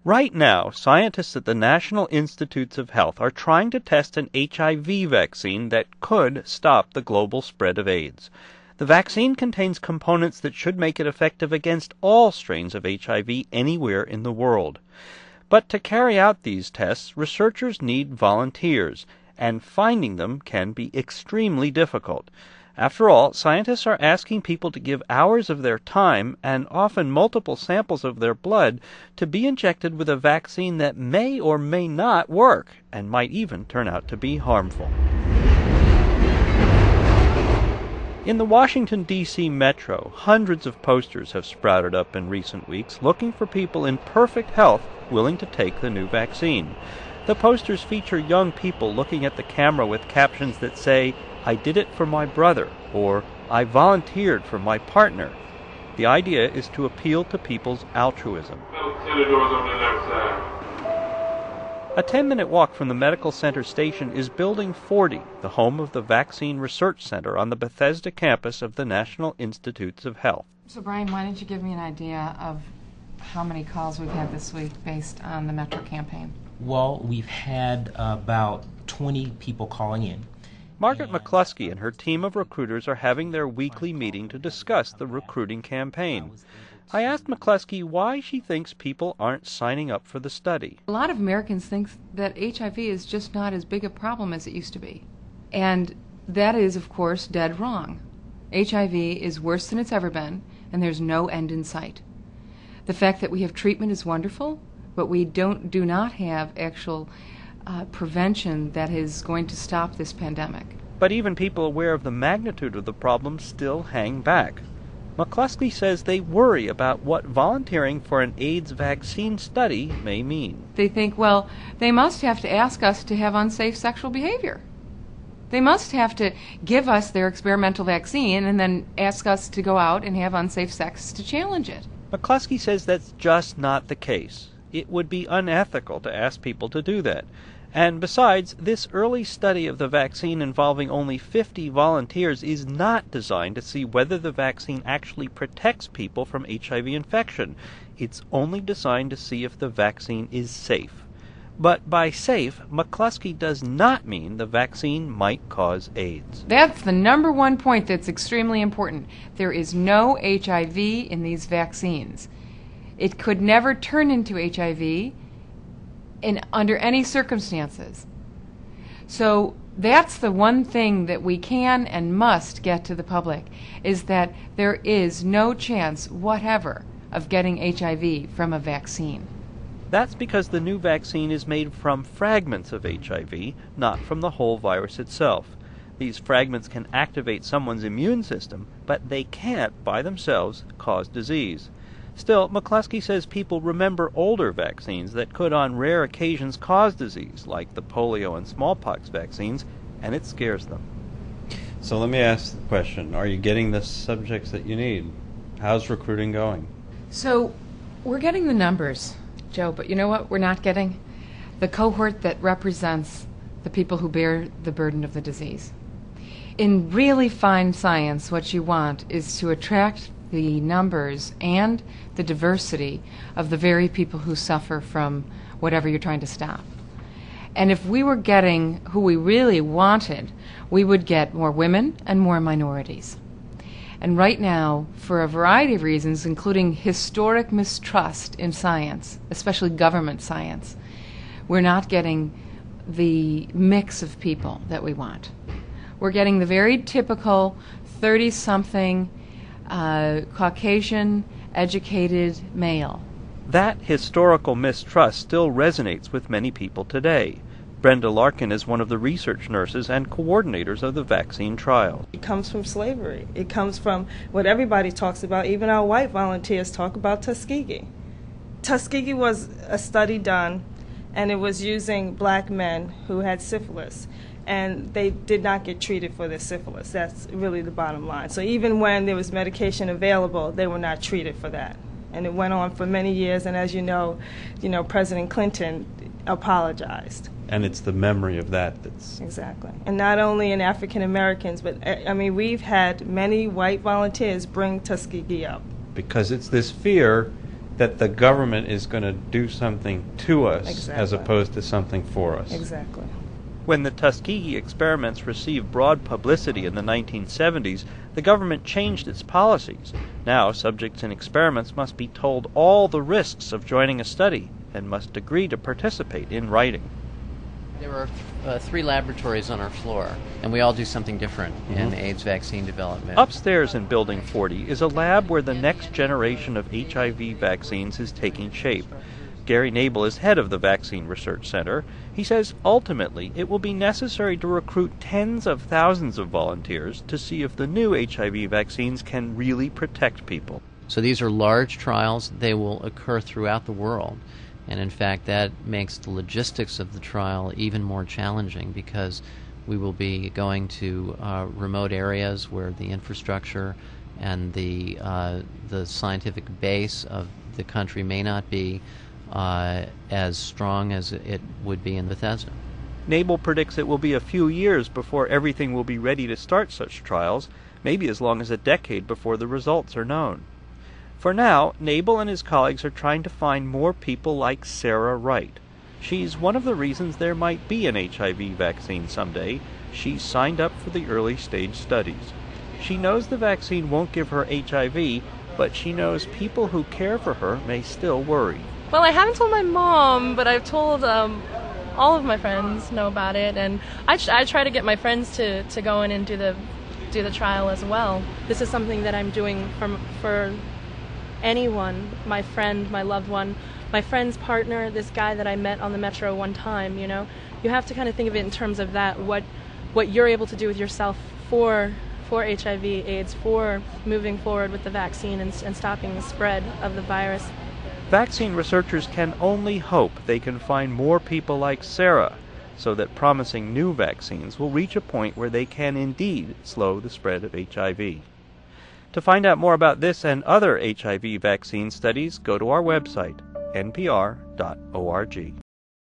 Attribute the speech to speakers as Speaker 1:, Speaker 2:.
Speaker 1: Right now, scientists at the National Institutes of Health are trying to test an HIV vaccine that could stop the global spread of AIDS. The vaccine contains components that should make it effective against all strains of HIV anywhere in the world. But to carry out these tests, researchers need volunteers, and finding them can be extremely difficult. After all, scientists are asking people to give hours of their time and often multiple samples of their blood to be injected with a vaccine that may or may not work and might even turn out to be harmful. In the Washington, D.C. metro, hundreds of posters have sprouted up in recent weeks looking for people in perfect health willing to take the new vaccine. The posters feature young people looking at the camera with captions that say, "I did it for my brother," or "I volunteered for my partner." The idea is to appeal to people's altruism. A 10-minute walk from the medical center station is Building 40, the home of the Vaccine Research Center on the Bethesda campus of the National Institutes of Health.
Speaker 2: So, Brian, why don't you give me an idea of how many calls we've had this week based on the Metro campaign?
Speaker 3: Well, we've had about 20 people calling in.
Speaker 1: Margaret McCluskey and her team of recruiters are having their weekly meeting to discuss the recruiting campaign. I asked McCluskey why she thinks people aren't signing up for the study.
Speaker 2: A lot of Americans think that HIV is just not as big a problem as it used to be. And that is, of course, dead wrong. HIV is worse than it's ever been, and there's no end in sight. The fact that we have treatment is wonderful, but we do not have actual prevention that is going to stop this pandemic.
Speaker 1: But even people aware of the magnitude of the problem still hang back. McCluskey says they worry about what volunteering for an AIDS vaccine study may mean.
Speaker 2: They think, well, they must have to ask us to have unsafe sexual behavior. They must have to give us their experimental vaccine and then ask us to go out and have unsafe sex to challenge it.
Speaker 1: McCluskey says that's just not the case. It would be unethical to ask people to do that. And besides, this early study of the vaccine involving only 50 volunteers is not designed to see whether the vaccine actually protects people from HIV infection. It's only designed to see if the vaccine is safe. But by safe, McCluskey does not mean the vaccine might cause AIDS.
Speaker 2: That's the number one point that's extremely important. There is no HIV in these vaccines. It could never turn into HIV under any circumstances. So that's the one thing that we can and must get to the public, is that there is no chance whatever of getting HIV from a vaccine.
Speaker 1: That's because the new vaccine is made from fragments of HIV, not from the whole virus itself. These fragments can activate someone's immune system, but they can't, by themselves, cause disease. Still, McCluskey says people remember older vaccines that could on rare occasions cause disease, like the polio and smallpox vaccines, and it scares them.
Speaker 4: So let me ask the question, are you getting the subjects that you need? How's recruiting going?
Speaker 2: So we're getting the numbers, Joe, but you know what we're not getting? The cohort that represents the people who bear the burden of the disease. In really fine science, what you want is to attract the numbers and the diversity of the very people who suffer from whatever you're trying to stop. And if we were getting who we really wanted, we would get more women and more minorities. And right now, for a variety of reasons, including historic mistrust in science, especially government science, we're not getting the mix of people that we want. We're getting the very typical 30-something Caucasian, educated male.
Speaker 1: That historical mistrust still resonates with many people today. Brenda Larkin is one of the research nurses and coordinators of the vaccine trial.
Speaker 5: It comes from slavery. It comes from what everybody talks about. Even our white volunteers talk about Tuskegee. Tuskegee was a study done, and it was using black men who had syphilis. And they did not get treated for their syphilis. That's really the bottom line. So even when there was medication available, they were not treated for that. And it went on for many years, and as you know, President Clinton apologized.
Speaker 4: And it's the memory of that that's...
Speaker 5: Exactly. And not only in African Americans, but we've had many white volunteers bring Tuskegee up.
Speaker 4: Because it's this fear that the government is going to do something to us
Speaker 5: Exactly.
Speaker 4: as opposed to something for us.
Speaker 5: Exactly.
Speaker 1: When the Tuskegee experiments received broad publicity in the 1970s, the government changed its policies. Now, subjects in experiments must be told all the risks of joining a study and must agree to participate in writing.
Speaker 6: There are 3 laboratories on our floor, and we all do something different in AIDS vaccine development.
Speaker 1: Upstairs in Building 40 is a lab where the next generation of HIV vaccines is taking shape. Gary Nabel is head of the Vaccine Research Center. He says ultimately it will be necessary to recruit tens of thousands of volunteers to see if the new HIV vaccines can really protect people.
Speaker 6: So these are large trials. They will occur throughout the world. And in fact, that makes the logistics of the trial even more challenging because we will be going to remote areas where the infrastructure and the scientific base of the country may not be as strong as it would be in Bethesda.
Speaker 1: Nabel predicts it will be a few years before everything will be ready to start such trials, maybe as long as a decade before the results are known. For now, Nabel and his colleagues are trying to find more people like Sarah Wright. She's one of the reasons there might be an HIV vaccine someday. She's signed up for the early stage studies. She knows the vaccine won't give her HIV, but she knows people who care for her may still worry.
Speaker 7: Well, I haven't told my mom, but I've told all of my friends know about it, and I try to get my friends to go in and do the trial as well. This is something that I'm doing for anyone, my friend, my loved one, my friend's partner, this guy that I met on the metro one time, you know. You have to kind of think of it in terms of that, what you're able to do with yourself for HIV, AIDS, for moving forward with the vaccine and stopping the spread of the virus.
Speaker 1: Vaccine researchers can only hope they can find more people like Sarah so that promising new vaccines will reach a point where they can indeed slow the spread of HIV. To find out more about this and other HIV vaccine studies, go to our website, npr.org.